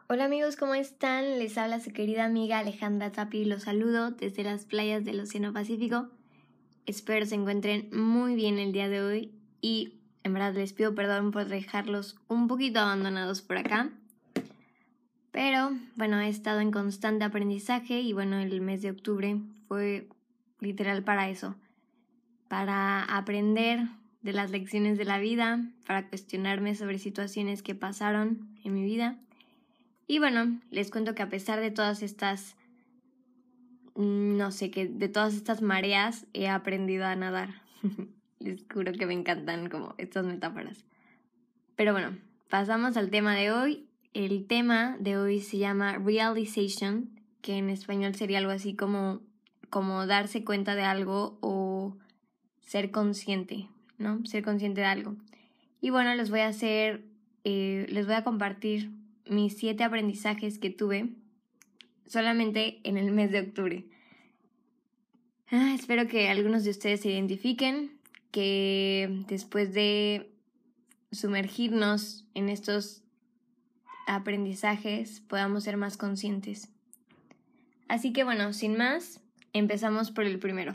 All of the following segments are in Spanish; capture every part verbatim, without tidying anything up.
Hola amigos, ¿cómo están? Les habla su querida amiga Alejandra Tapi y los saludo desde las playas del Océano Pacífico. Espero se encuentren muy bien el día de hoy y en verdad les pido perdón por dejarlos un poquito abandonados por acá. Pero bueno, he estado en constante aprendizaje y bueno, el mes de octubre fue literal para eso, para aprender de las lecciones de la vida, para cuestionarme sobre situaciones que pasaron en mi vida. Y bueno, les cuento que a pesar de todas estas, no sé, que de todas estas mareas he aprendido a nadar. Les juro que me encantan como estas metáforas. Pero bueno, pasamos al tema de hoy. El tema de hoy se llama Realization, que en español sería algo así como, como darse cuenta de algo o ser consciente, ¿no? Ser consciente de algo. Y bueno, les voy a hacer, eh, les voy a compartir mis siete aprendizajes que tuve solamente en el mes de octubre. Ah, espero que algunos de ustedes se identifiquen, que después de sumergirnos en estos aprendizajes podamos ser más conscientes. Así que bueno, sin más, empezamos por el primero.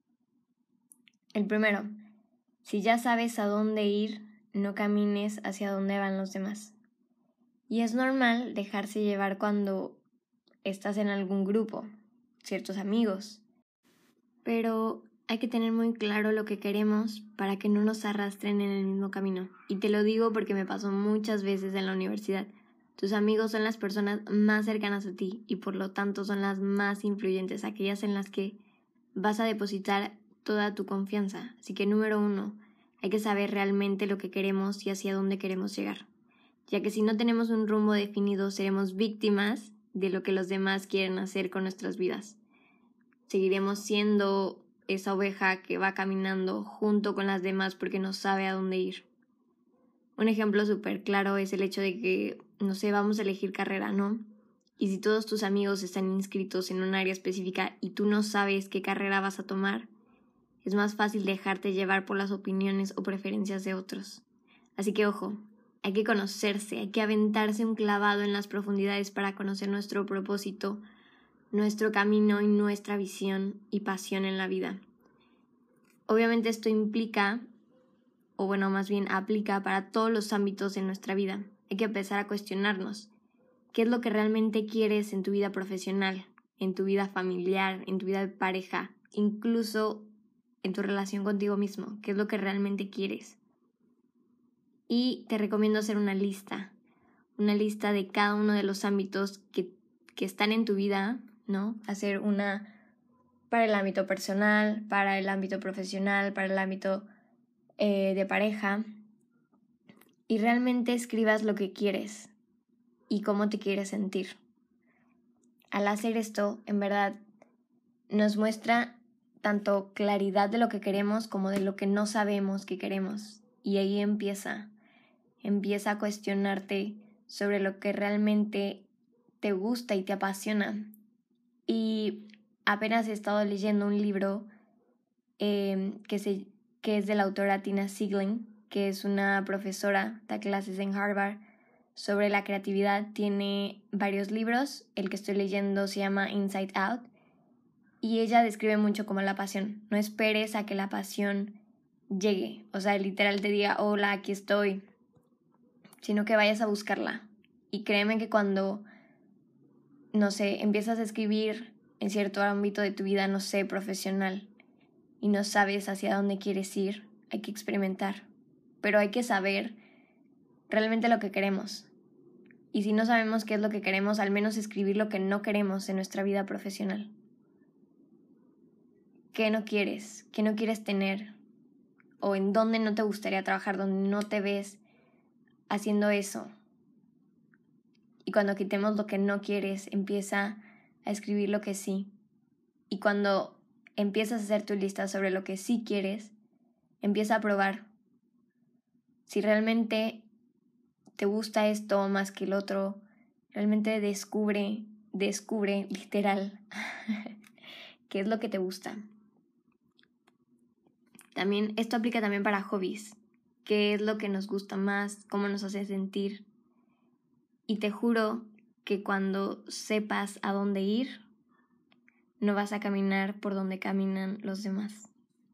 El primero, si ya sabes a dónde ir, no camines hacia donde van los demás. Y es normal dejarse llevar cuando estás en algún grupo, ciertos amigos. Pero hay que tener muy claro lo que queremos para que no nos arrastren en el mismo camino. Y te lo digo porque me pasó muchas veces en la universidad. Tus amigos son las personas más cercanas a ti y por lo tanto son las más influyentes, aquellas en las que vas a depositar toda tu confianza. Así que número uno, hay que saber realmente lo que queremos y hacia dónde queremos llegar. Ya que si no tenemos un rumbo definido, seremos víctimas de lo que los demás quieren hacer con nuestras vidas. Seguiremos siendo esa oveja que va caminando junto con las demás porque no sabe a dónde ir. Un ejemplo súper claro es el hecho de que, no sé, vamos a elegir carrera, ¿no? Y si todos tus amigos están inscritos en un área específica y tú no sabes qué carrera vas a tomar, es más fácil dejarte llevar por las opiniones o preferencias de otros. Así que ojo, hay que conocerse, hay que aventarse un clavado en las profundidades para conocer nuestro propósito, nuestro camino y nuestra visión y pasión en la vida. Obviamente esto implica, o bueno, más bien aplica para todos los ámbitos de nuestra vida. Hay que empezar a cuestionarnos. ¿Qué es lo que realmente quieres en tu vida profesional, en tu vida familiar, en tu vida de pareja, incluso en tu relación contigo mismo? ¿Qué es lo que realmente quieres? Y te recomiendo hacer una lista, una lista de cada uno de los ámbitos que, que están en tu vida, ¿no? Hacer una para el ámbito personal, para el ámbito profesional, para el ámbito eh, de pareja. Y realmente escribas lo que quieres y cómo te quieres sentir. Al hacer esto, en verdad, nos muestra tanto claridad de lo que queremos como de lo que no sabemos que queremos. Y ahí empieza, empieza a cuestionarte sobre lo que realmente te gusta y te apasiona. Y apenas he estado leyendo un libro eh, que, se, que es de la autora Tina Sigling, que es una profesora, da clases en Harvard sobre la creatividad. Tiene varios libros, el que estoy leyendo se llama Inside Out, y ella describe mucho como la pasión. No esperes a que la pasión llegue, o sea, literal te diga, hola, aquí estoy, sino que vayas a buscarla. Y créeme que cuando, no sé, empiezas a escribir en cierto ámbito de tu vida, no sé, profesional, y no sabes hacia dónde quieres ir, hay que experimentar. Pero hay que saber realmente lo que queremos. Y si no sabemos qué es lo que queremos, al menos escribir lo que no queremos en nuestra vida profesional. ¿Qué no quieres? ¿Qué no quieres tener? ¿O en dónde no te gustaría trabajar? ¿Dónde no te ves haciendo eso? Y cuando quitemos lo que no quieres, empieza a escribir lo que sí. Y cuando empiezas a hacer tu lista sobre lo que sí quieres, empieza a probar. Si realmente te gusta esto más que el otro, realmente descubre, descubre, literal, qué es lo que te gusta. También, esto aplica también para hobbies. ¿Qué es lo que nos gusta más? ¿Cómo nos hace sentir? Y te juro que cuando sepas a dónde ir, no vas a caminar por donde caminan los demás.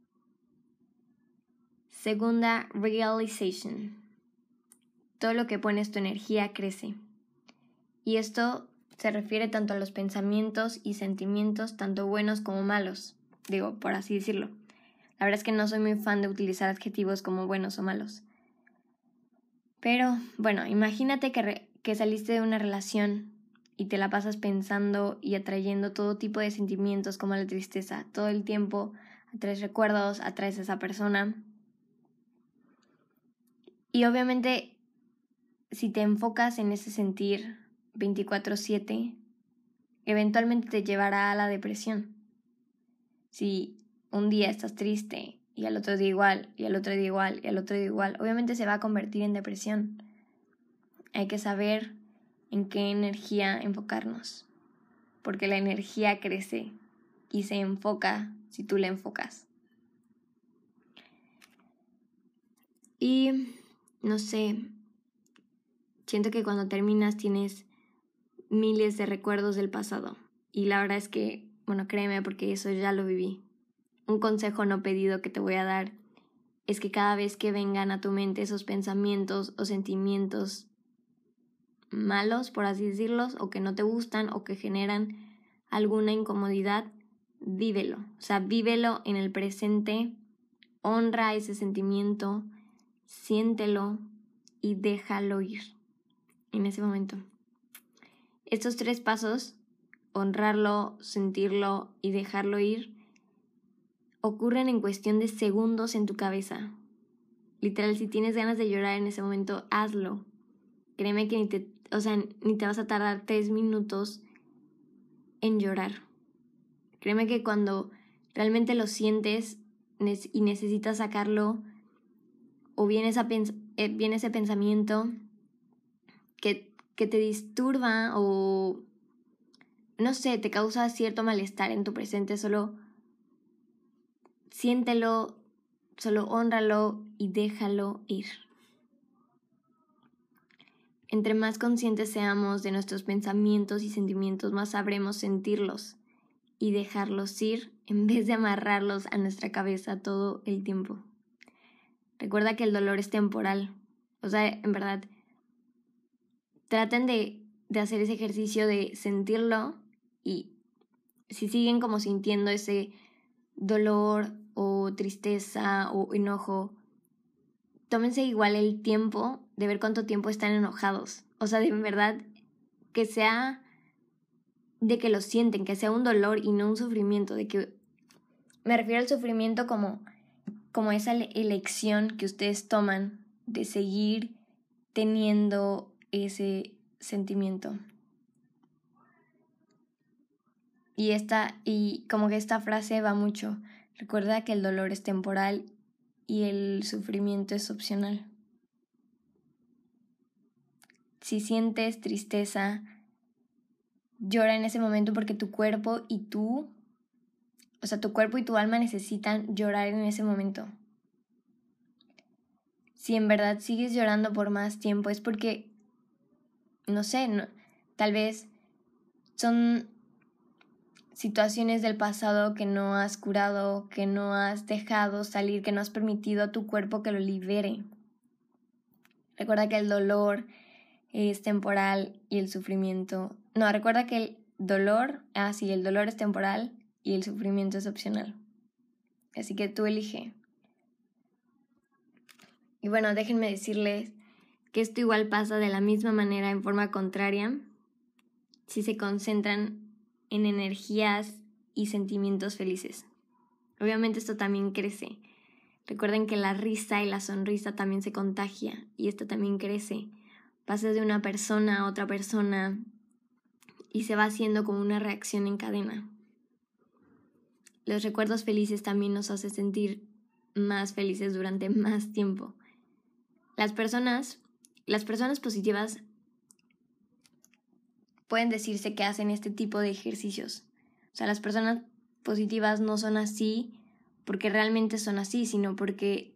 Segunda, realization. Todo lo que pones tu energía crece. Y esto se refiere tanto a los pensamientos y sentimientos, tanto buenos como malos. Digo, por así decirlo. La verdad es que no soy muy fan de utilizar adjetivos como buenos o malos. Pero, bueno, imagínate que, re- que saliste de una relación y te la pasas pensando y atrayendo todo tipo de sentimientos como la tristeza. Todo el tiempo atraes recuerdos, atraes a esa persona. Y obviamente, si te enfocas en ese sentir veinticuatro siete, eventualmente te llevará a la depresión. Si un día estás triste y al otro día igual, y al otro día igual, y al otro día igual, obviamente se va a convertir en depresión. Hay que saber en qué energía enfocarnos, porque la energía crece y se enfoca si tú la enfocas. Y, no sé, siento que cuando terminas tienes miles de recuerdos del pasado. Y la verdad es que, bueno, créeme porque eso ya lo viví. Un consejo no pedido que te voy a dar es que cada vez que vengan a tu mente esos pensamientos o sentimientos malos, por así decirlos, o que no te gustan o que generan alguna incomodidad, vívelo. O sea, vívelo en el presente, honra ese sentimiento, siéntelo y déjalo ir en ese momento. Estos tres pasos, honrarlo, sentirlo y dejarlo ir, ocurren en cuestión de segundos en tu cabeza. Literal, si tienes ganas de llorar en ese momento, hazlo. Créeme que ni te, o sea, ni te vas a tardar tres minutos en llorar. Créeme que cuando realmente lo sientes y necesitas sacarlo, o viene, esa pens- eh, viene ese pensamiento que, que te disturba o, no sé, te causa cierto malestar en tu presente, solo siéntelo, solo hónralo y déjalo ir. Entre más conscientes seamos de nuestros pensamientos y sentimientos, más sabremos sentirlos y dejarlos ir en vez de amarrarlos a nuestra cabeza todo el tiempo. Recuerda que el dolor es temporal. O sea, en verdad, traten de, de hacer ese ejercicio de sentirlo y si siguen como sintiendo ese dolor o tristeza o enojo, tómense igual el tiempo de ver cuánto tiempo están enojados. O sea, de verdad, que sea de que lo sienten, que sea un dolor y no un sufrimiento. De que me refiero al sufrimiento como, como esa elección que ustedes toman de seguir teniendo ese sentimiento. Y, esta, y como que esta frase va mucho. Recuerda que el dolor es temporal y el sufrimiento es opcional. Si sientes tristeza, llora en ese momento porque tu cuerpo y tú, o sea, tu cuerpo y tu alma necesitan llorar en ese momento. Si en verdad sigues llorando por más tiempo es porque, no sé, no, tal vez son situaciones del pasado que no has curado, que no has dejado salir, que no has permitido a tu cuerpo que lo libere. Recuerda que el dolor es temporal y el sufrimiento... No, recuerda que el dolor... Ah, sí, el dolor es temporal y el sufrimiento es opcional. Así que tú elige. Y bueno, déjenme decirles que esto igual pasa de la misma manera en forma contraria si se concentran en energías y sentimientos felices. Obviamente esto también crece. Recuerden que la risa y la sonrisa también se contagia y esto también crece. Pasa de una persona a otra persona y se va haciendo como una reacción en cadena. Los recuerdos felices también nos hacen sentir más felices durante más tiempo. Las personas, las personas positivas pueden decirse que hacen este tipo de ejercicios. O sea, las personas positivas no son así porque realmente son así, sino porque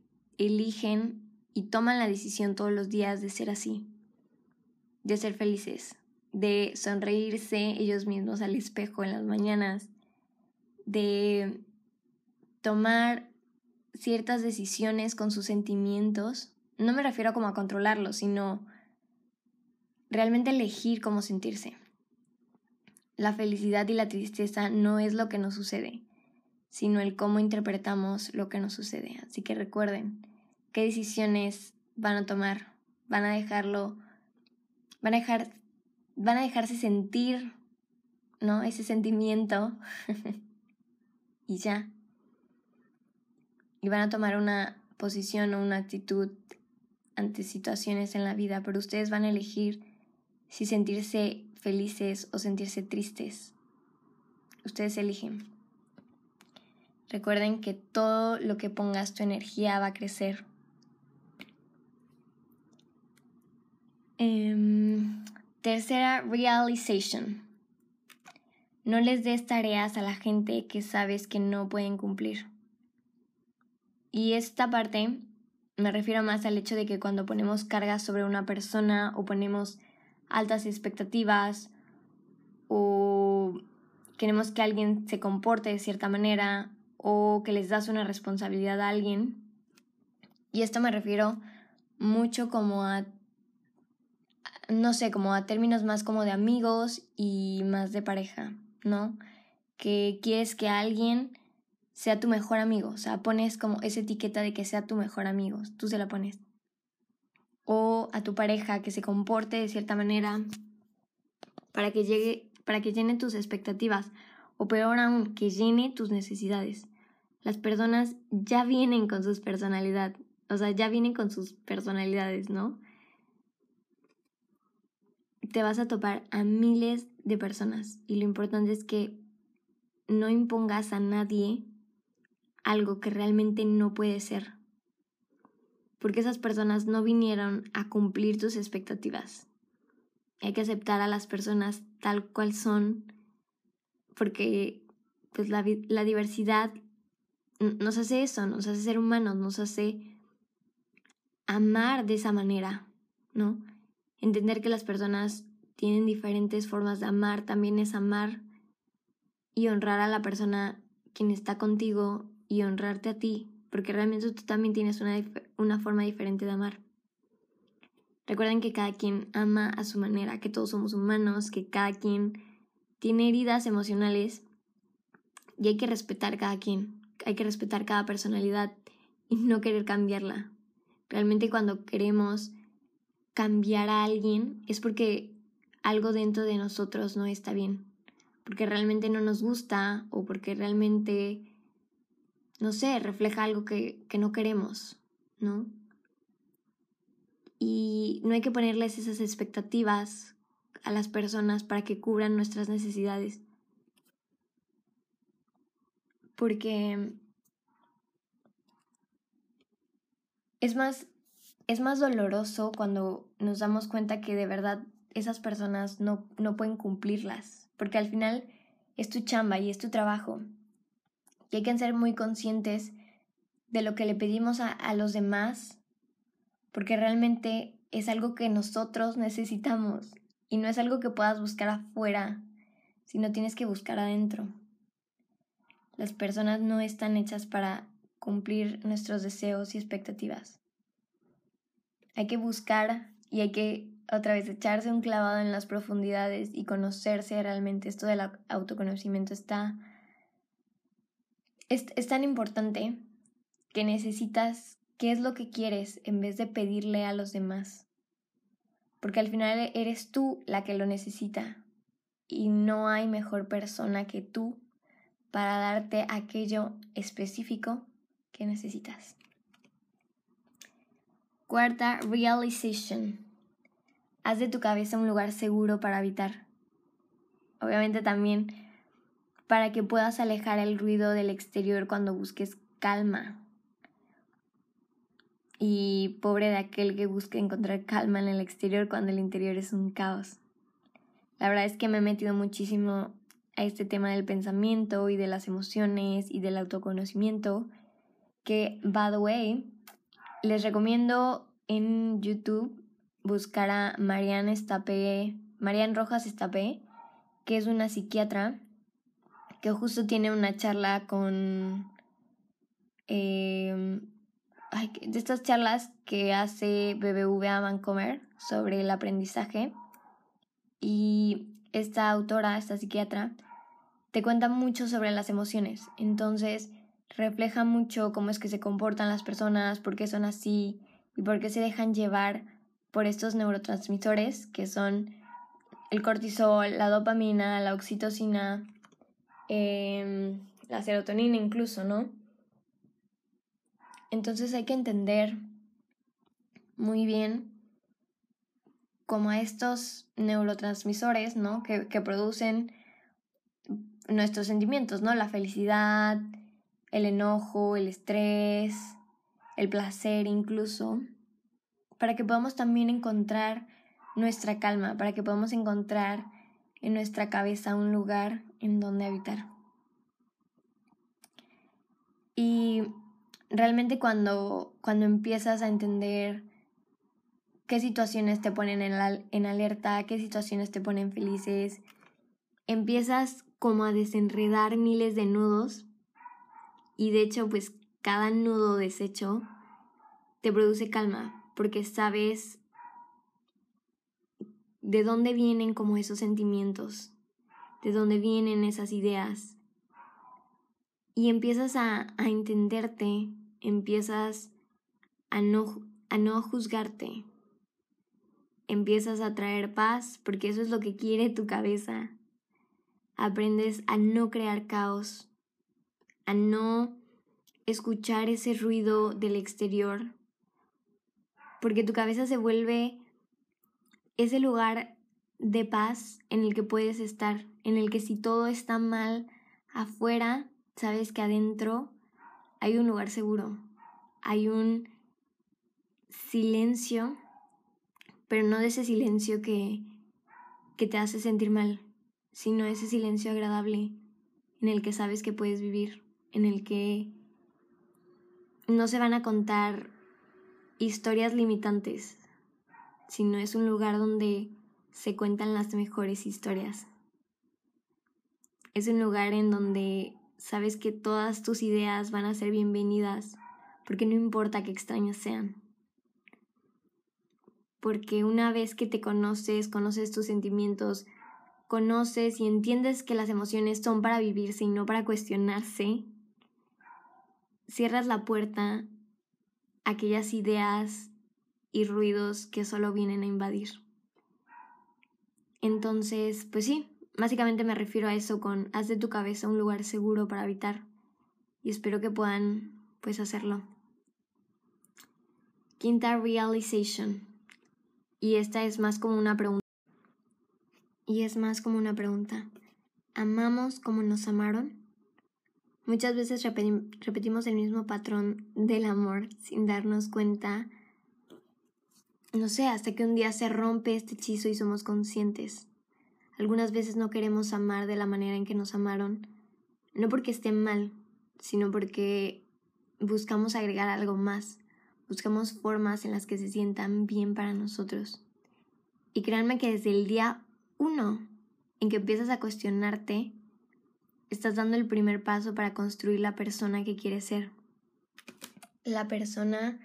eligen y toman la decisión todos los días de ser así, de ser felices, de sonreírse ellos mismos al espejo en las mañanas, de tomar ciertas decisiones con sus sentimientos. No me refiero como a controlarlos, sino realmente elegir cómo sentirse. La felicidad y la tristeza no es lo que nos sucede, sino el cómo interpretamos lo que nos sucede. Así que recuerden qué decisiones van a tomar, van a dejarlo, van a dejar, van a dejarse sentir, ¿no? Ese sentimiento y ya. Y van a tomar una posición o una actitud ante situaciones en la vida, pero ustedes van a elegir si sentirse felices o sentirse tristes. Ustedes eligen. Recuerden que todo lo que pongas tu energía va a crecer. Um, tercera, realization. No les des tareas a la gente que sabes que no pueden cumplir. Y esta parte me refiero más al hecho de que cuando ponemos cargas sobre una persona o ponemos altas expectativas o queremos que alguien se comporte de cierta manera o que les das una responsabilidad a alguien. Y esto me refiero mucho como a, no sé, como a términos más como de amigos y más de pareja, ¿no? Que quieres que alguien sea tu mejor amigo, o sea, pones como esa etiqueta de que sea tu mejor amigo, tú se la pones. O a tu pareja que se comporte de cierta manera para que llegue, para que llene tus expectativas, o peor aún, que llene tus necesidades. Las personas ya vienen con sus personalidades, o sea, ya vienen con sus personalidades, ¿no? Te vas a topar a miles de personas y lo importante es que no impongas a nadie algo que realmente no puede ser, porque esas personas no vinieron a cumplir tus expectativas. Hay que aceptar a las personas tal cual son, porque pues la, la diversidad nos hace eso, nos hace ser humanos, nos hace amar de esa manera, ¿no? Entender que las personas tienen diferentes formas de amar, también es amar y honrar a la persona quien está contigo y honrarte a ti, porque realmente tú también tienes una, una forma diferente de amar. Recuerden que cada quien ama a su manera, que todos somos humanos, que cada quien tiene heridas emocionales y hay que respetar cada quien, hay que respetar cada personalidad y no querer cambiarla. Realmente cuando queremos cambiar a alguien es porque algo dentro de nosotros no está bien, porque realmente no nos gusta o porque realmente, no sé, refleja algo que, que no queremos, ¿no? Y no hay que ponerles esas expectativas a las personas para que cubran nuestras necesidades. Porque es más, es más doloroso cuando nos damos cuenta que de verdad esas personas no, no pueden cumplirlas. Porque al final es tu chamba y es tu trabajo. Y hay que ser muy conscientes de lo que le pedimos a, a los demás, porque realmente es algo que nosotros necesitamos y no es algo que puedas buscar afuera, sino tienes que buscar adentro. Las personas no están hechas para cumplir nuestros deseos y expectativas. Hay que buscar y hay que otra vez echarse un clavado en las profundidades y conocerse realmente. Esto del autoconocimiento está es, es tan importante que necesitas qué es lo que quieres en vez de pedirle a los demás. Porque al final eres tú la que lo necesita y no hay mejor persona que tú para darte aquello específico que necesitas. Cuarta, realization. Haz de tu cabeza un lugar seguro para habitar. Obviamente también para que puedas alejar el ruido del exterior cuando busques calma. Y pobre de aquel que busque encontrar calma en el exterior cuando el interior es un caos. La verdad es que me he metido muchísimo a este tema del pensamiento y de las emociones y del autoconocimiento, que, by the way, les recomiendo en YouTube buscar a Marianne Estapé Marian Rojas Estapé, que es una psiquiatra que justo tiene una charla con... Eh, ay, de estas charlas que hace B B V A Vancomer sobre el aprendizaje. Y esta autora, esta psiquiatra, te cuenta mucho sobre las emociones. Entonces refleja mucho cómo es que se comportan las personas, por qué son así y por qué se dejan llevar por estos neurotransmisores que son el cortisol, la dopamina, la oxitocina, eh, la serotonina incluso, ¿no? Entonces hay que entender muy bien cómo estos neurotransmisores, ¿no? que, que producen nuestros sentimientos, ¿no? La felicidad, el enojo, el estrés, el placer incluso, para que podamos también encontrar nuestra calma, para que podamos encontrar en nuestra cabeza un lugar en donde habitar. Y realmente cuando, cuando empiezas a entender qué situaciones te ponen en, la, en alerta, qué situaciones te ponen felices, empiezas como a desenredar miles de nudos y de hecho pues cada nudo deshecho te produce calma porque sabes de dónde vienen como esos sentimientos, de dónde vienen esas ideas y empiezas a, a entenderte, empiezas a no, a no juzgarte, empiezas a traer paz porque eso es lo que quiere tu cabeza. Aprendes a no crear caos, a no escuchar ese ruido del exterior, porque tu cabeza se vuelve ese lugar de paz en el que puedes estar, en el que si todo está mal afuera, sabes que adentro hay un lugar seguro, hay un silencio, pero no de ese silencio que, que te hace sentir mal, sino ese silencio agradable en el que sabes que puedes vivir, en el que no se van a contar historias limitantes, sino es un lugar donde se cuentan las mejores historias. Es un lugar en donde sabes que todas tus ideas van a ser bienvenidas, porque no importa qué extrañas sean. Porque una vez que te conoces, conoces tus sentimientos, conoces y entiendes que las emociones son para vivirse y no para cuestionarse, cierras la puerta a aquellas ideas y ruidos que solo vienen a invadir. Entonces, pues sí, básicamente me refiero a eso con haz de tu cabeza un lugar seguro para habitar y espero que puedan pues hacerlo. Quinta realization. Y esta es más como una pregunta. Y es más como una pregunta. ¿Amamos como nos amaron? Muchas veces repetimos el mismo patrón del amor sin darnos cuenta, no sé, hasta que un día se rompe este hechizo y somos conscientes. Algunas veces no queremos amar de la manera en que nos amaron, no porque esté mal, sino porque buscamos agregar algo más, buscamos formas en las que se sientan bien para nosotros. Y créanme que desde el día uno en que empiezas a cuestionarte, estás dando el primer paso para construir la persona que quieres ser. La persona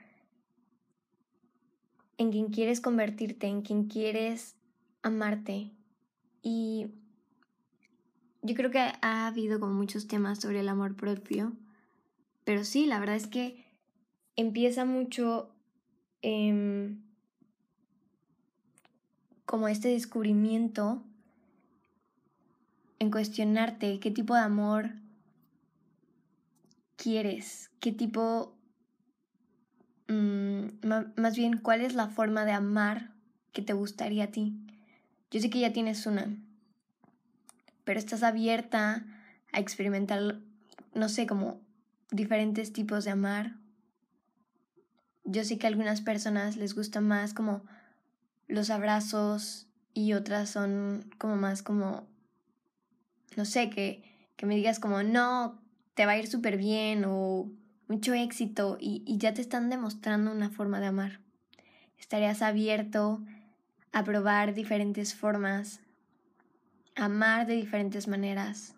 en quien quieres convertirte, en quien quieres amarte. Y yo creo que ha habido como muchos temas sobre el amor propio, pero sí, la verdad es que empieza mucho eh, como este descubrimiento en cuestionarte qué tipo de amor quieres, qué tipo, mmm, más bien cuál es la forma de amar que te gustaría a ti. Yo sé que ya tienes una, pero estás abierta a experimentar, no sé, como diferentes tipos de amar. Yo sé que a algunas personas les gusta más como los abrazos y otras son como más como, no sé, que, que me digas como, no, te va a ir súper bien o mucho éxito y, y ya te están demostrando una forma de amar. ¿Estarías abierto a probar diferentes formas, a amar de diferentes maneras,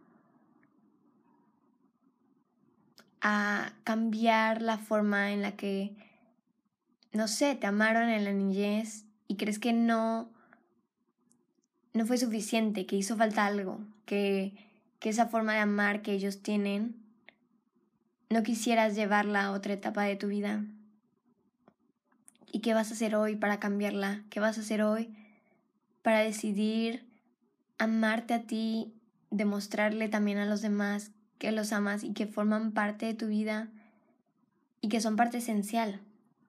a cambiar la forma en la que, no sé, te amaron en la niñez y crees que no, no fue suficiente, que hizo falta algo, que, que esa forma de amar que ellos tienen, no quisieras llevarla a otra etapa de tu vida. ¿Y qué vas a hacer hoy para cambiarla? ¿Qué vas a hacer hoy para decidir amarte a ti, demostrarle también a los demás que los amas y que forman parte de tu vida y que son parte esencial?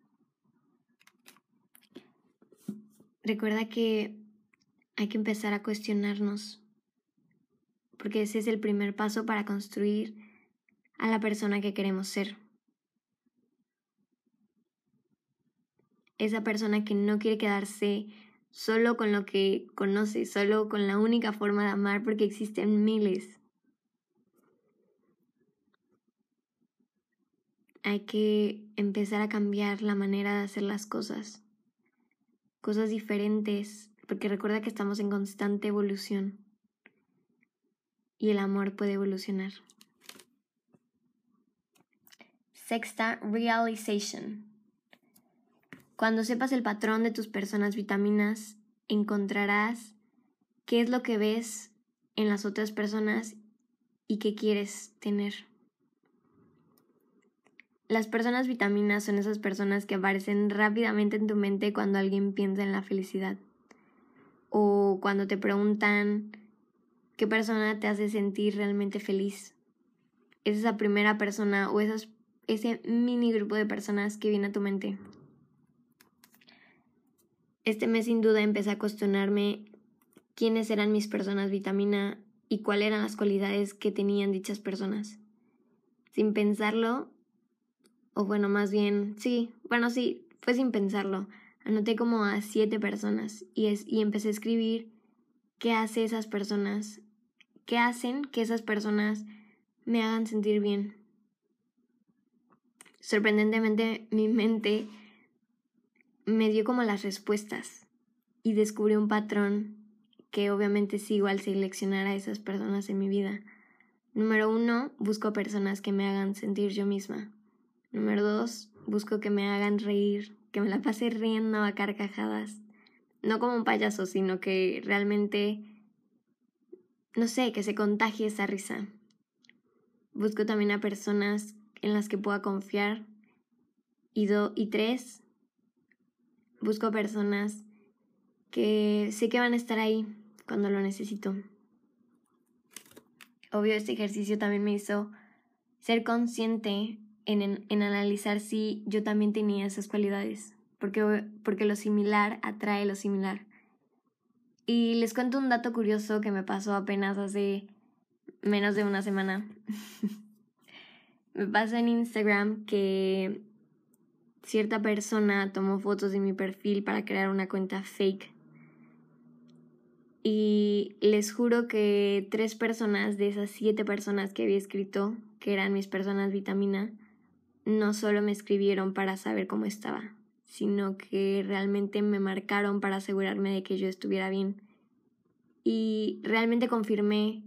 Recuerda que hay que empezar a cuestionarnos, porque ese es el primer paso para construir a la persona que queremos ser. Esa persona que no quiere quedarse solo con lo que conoce, solo con la única forma de amar, porque existen miles. Hay que empezar a cambiar la manera de hacer las cosas, cosas diferentes, porque recuerda que estamos en constante evolución y el amor puede evolucionar. Sexta, realization. Cuando sepas el patrón de tus personas vitaminas, encontrarás qué es lo que ves en las otras personas y qué quieres tener. Las personas vitaminas son esas personas que aparecen rápidamente en tu mente cuando alguien piensa en la felicidad. O cuando te preguntan qué persona te hace sentir realmente feliz. Es esa primera persona o esas, ese mini grupo de personas que viene a tu mente. Este mes sin duda empecé a cuestionarme quiénes eran mis personas vitamina y cuáles eran las cualidades que tenían dichas personas. Sin pensarlo, o bueno, más bien, sí, bueno, sí, fue sin pensarlo. Anoté como a siete personas y, es, y empecé a escribir qué hace esas personas, qué hacen que esas personas me hagan sentir bien. Sorprendentemente, mi mente me dio como las respuestas y descubrí un patrón que obviamente sigo al seleccionar a esas personas en mi vida. Número uno, busco personas que me hagan sentir yo misma. Número dos, busco que me hagan reír, que me la pase riendo a carcajadas. No como un payaso, sino que realmente, no sé, que se contagie esa risa. Busco también a personas en las que pueda confiar. Y, do, y tres, busco personas que sé que van a estar ahí cuando lo necesito. Obvio, este ejercicio también me hizo ser consciente en, en, en analizar si yo también tenía esas cualidades, porque, porque lo similar atrae lo similar. Y les cuento un dato curioso que me pasó apenas hace menos de una semana. Me pasó en Instagram que cierta persona tomó fotos de mi perfil para crear una cuenta fake. Y les juro que tres personas de esas siete personas que había escrito, que eran mis personas vitamina, no solo me escribieron para saber cómo estaba, sino que realmente me marcaron para asegurarme de que yo estuviera bien. Y realmente confirmé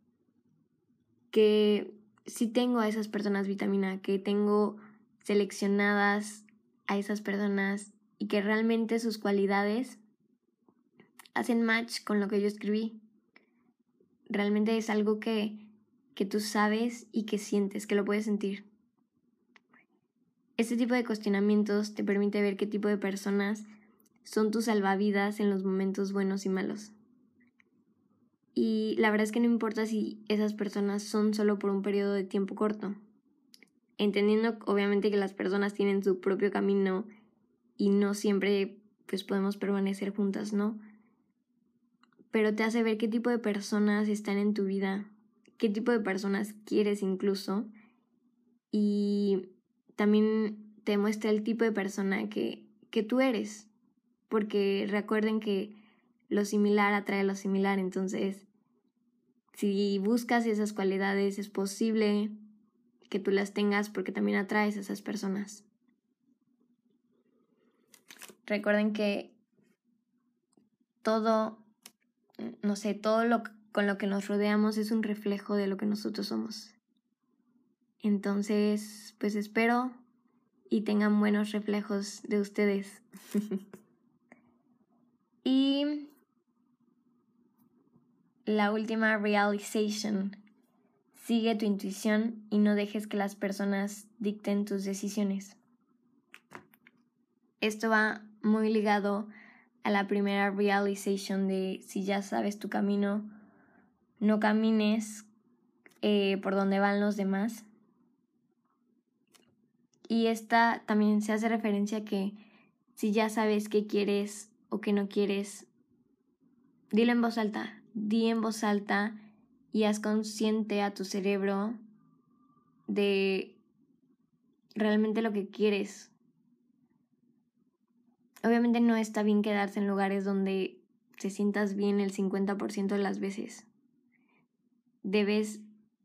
que sí tengo a esas personas vitamina, que tengo seleccionadas a esas personas y que realmente sus cualidades hacen match con lo que yo escribí. Realmente es algo que, que tú sabes y que sientes, que lo puedes sentir. Este tipo de cuestionamientos te permite ver qué tipo de personas son tus salvavidas en los momentos buenos y malos. Y la verdad es que no importa si esas personas son solo por un periodo de tiempo corto. Entendiendo obviamente que las personas tienen su propio camino y no siempre pues podemos permanecer juntas, ¿no? Pero te hace ver qué tipo de personas están en tu vida, qué tipo de personas quieres incluso, y también te muestra el tipo de persona que, que tú eres, porque recuerden que lo similar atrae lo similar, entonces si buscas esas cualidades es posible que tú las tengas porque también atraes a esas personas. Recuerden que todo, no sé, todo lo con lo que nos rodeamos es un reflejo de lo que nosotros somos. Entonces, pues espero y tengan buenos reflejos de ustedes. Y la última realization. Sigue tu intuición y no dejes que las personas dicten tus decisiones. Esto va muy ligado a la primera realization de si ya sabes tu camino, no camines eh, por donde van los demás. Y esta también se hace referencia a que si ya sabes qué quieres o qué no quieres, dilo en voz alta, di en voz alta y haz consciente a tu cerebro de realmente lo que quieres. Obviamente no está bien quedarse en lugares donde te sientas bien el cincuenta por ciento de las veces. Debes,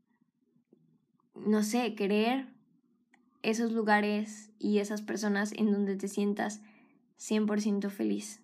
no sé, querer esos lugares y esas personas en donde te sientas cien por ciento feliz.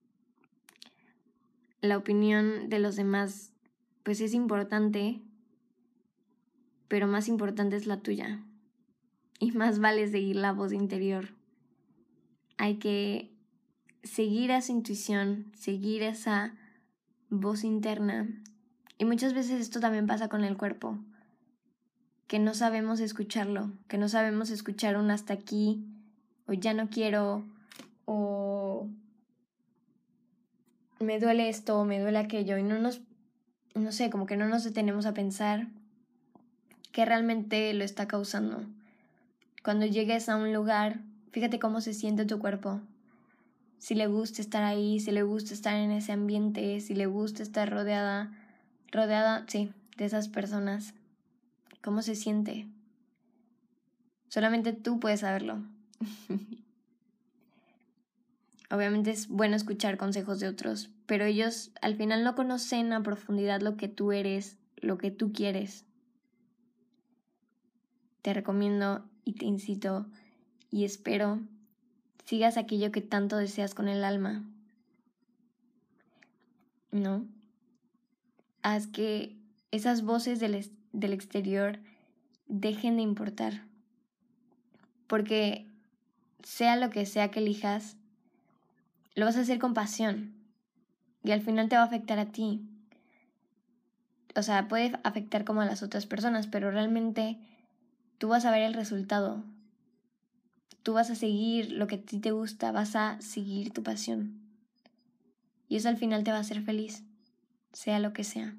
La opinión de los demás, pues es importante, pero más importante es la tuya. Y más vale seguir la voz interior. Hay que seguir esa intuición, seguir esa voz interna. Y muchas veces esto también pasa con el cuerpo, que no sabemos escucharlo, que no sabemos escuchar un hasta aquí, o ya no quiero, o me duele esto, o me duele aquello, y no nos, no sé, como que no nos detenemos a pensar qué realmente lo está causando. Cuando llegues a un lugar, fíjate cómo se siente tu cuerpo. Si le gusta estar ahí, si le gusta estar en ese ambiente, si le gusta estar rodeada, rodeada, sí, de esas personas. ¿Cómo se siente? Solamente tú puedes saberlo. Obviamente es bueno escuchar consejos de otros, pero ellos al final no conocen a profundidad lo que tú eres, lo que tú quieres. Te recomiendo y te incito y espero sigas aquello que tanto deseas con el alma. ¿No? Haz que esas voces del, es- del exterior dejen de importar. Porque sea lo que sea que elijas, lo vas a hacer con pasión. Y al final te va a afectar a ti. O sea, puede afectar como a las otras personas, pero realmente tú vas a ver el resultado. Tú vas a seguir lo que a ti te gusta, vas a seguir tu pasión. Y eso al final te va a hacer feliz, sea lo que sea.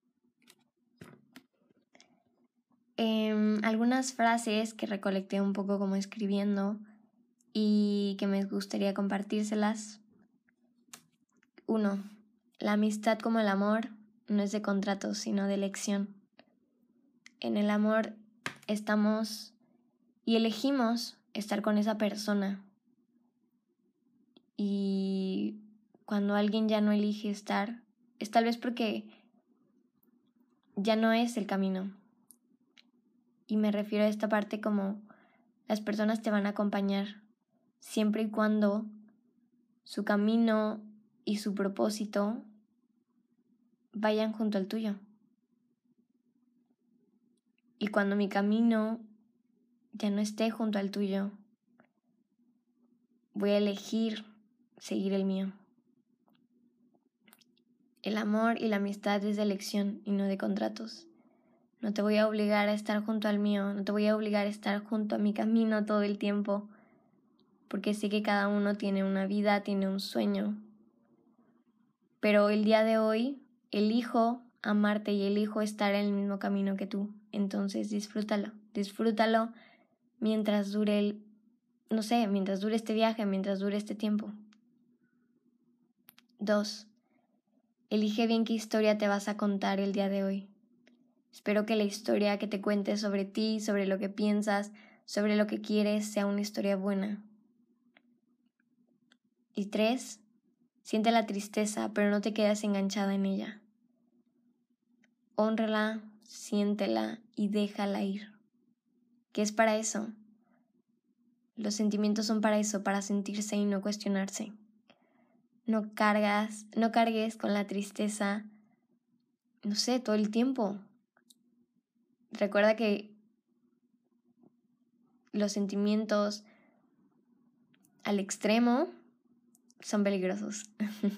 Eh, algunas frases que recolecté un poco como escribiendo y que me gustaría compartírselas. Uno, la amistad como el amor no es de contrato, sino de elección. En el amor estamos y elegimos estar con esa persona. Y cuando alguien ya no elige estar, es tal vez porque ya no es el camino. Y me refiero a esta parte como las personas te van a acompañar siempre y cuando su camino y su propósito vayan junto al tuyo. Y cuando mi camino ya no esté junto al tuyo, voy a elegir seguir el mío. El amor y la amistad es de elección y no de contratos. No te voy a obligar a estar junto al mío, no te voy a obligar a estar junto a mi camino todo el tiempo, porque sé que cada uno tiene una vida, tiene un sueño. Pero el día de hoy elijo amarte y elijo estar en el mismo camino que tú. Entonces disfrútalo, disfrútalo mientras dure el, no sé, mientras dure este viaje, mientras dure este tiempo. Dos, elige bien qué historia te vas a contar el día de hoy. Espero que la historia que te cuentes sobre ti, sobre lo que piensas, sobre lo que quieres, sea una historia buena. Y tres, siente la tristeza, pero no te quedes enganchada en ella. Hónrala, siéntela y déjala ir. ¿Qué es para eso? Los sentimientos son para eso, para sentirse y no cuestionarse. no cargas, no cargues con la tristeza, no sé, todo el tiempo. Recuerda que los sentimientos al extremo son peligrosos.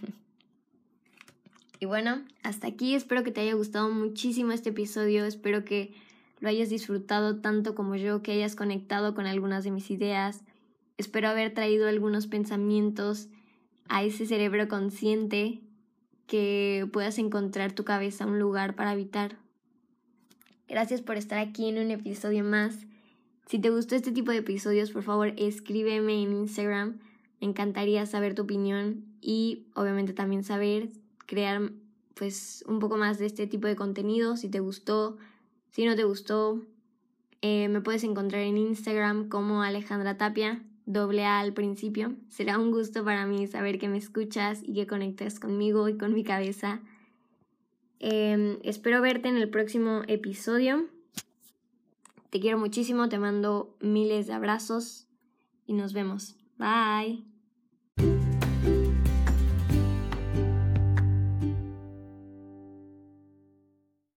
Y bueno, hasta aquí. Espero que te haya gustado muchísimo este episodio. Espero que lo hayas disfrutado tanto como yo, que hayas conectado con algunas de mis ideas. Espero haber traído algunos pensamientos a ese cerebro consciente, que puedas encontrar tu cabeza un lugar para habitar. Gracias por estar aquí en un episodio más. Si te gustó este tipo de episodios, por favor escríbeme en Instagram. Me encantaría saber tu opinión y obviamente también saber crear pues un poco más de este tipo de contenido. Si te gustó, si no te gustó, eh, me puedes encontrar en Instagram como Alejandra Tapia, doble A al principio. Será un gusto para mí saber que me escuchas y que conectas conmigo y con mi cabeza. Eh, espero verte en el próximo episodio. Te quiero muchísimo, te mando miles de abrazos y nos vemos. Bye.